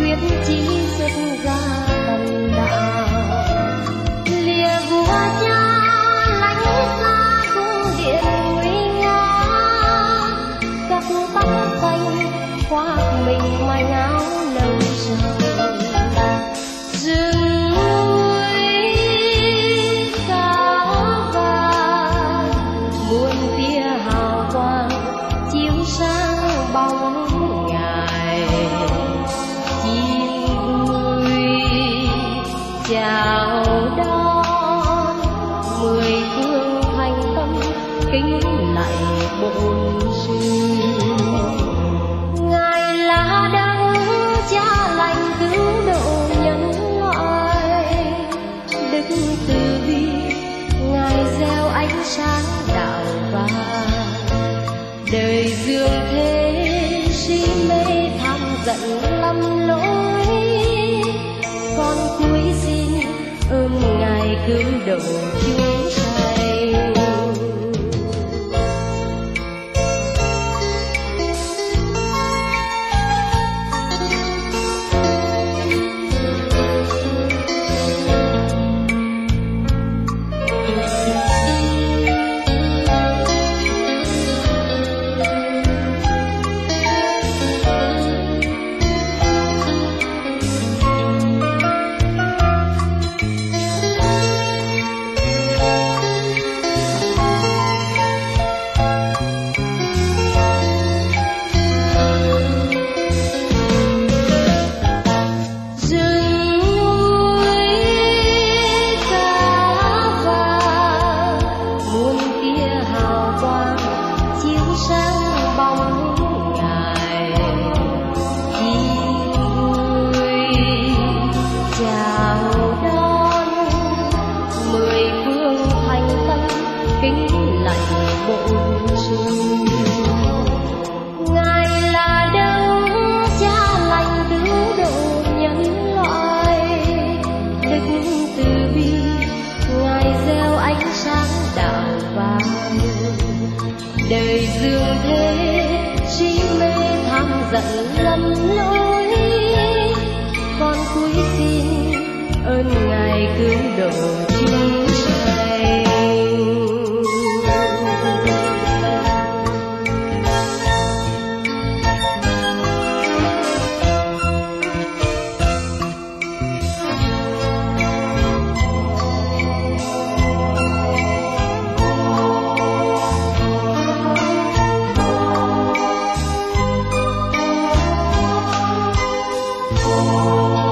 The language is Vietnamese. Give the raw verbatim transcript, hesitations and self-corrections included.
quyết chí xuất gia tần đạo, lìa vua cha lãnh xa cung điện nguy nga, các băng xanh khoác mình manh áo nâu sầu, rừng núi cao vàng muôn tia hào quang chiếu sáng bóng ngài, chim vui chào đón mười phương thành tâm kính lạy bổn sư. Ngài là đấng cha lành cứu độ nhân loại, đức từ bi ngài gieo ánh sáng đạo vàng, đời dương thế si mê tham giận lầm lỗi, con cúi xin ơn ngài cứu độ chúng sanh. Đời dương thế si mê tham giận lầm lỗi, con cúi xin ơn ngài cứu độ chúng sanh. Oh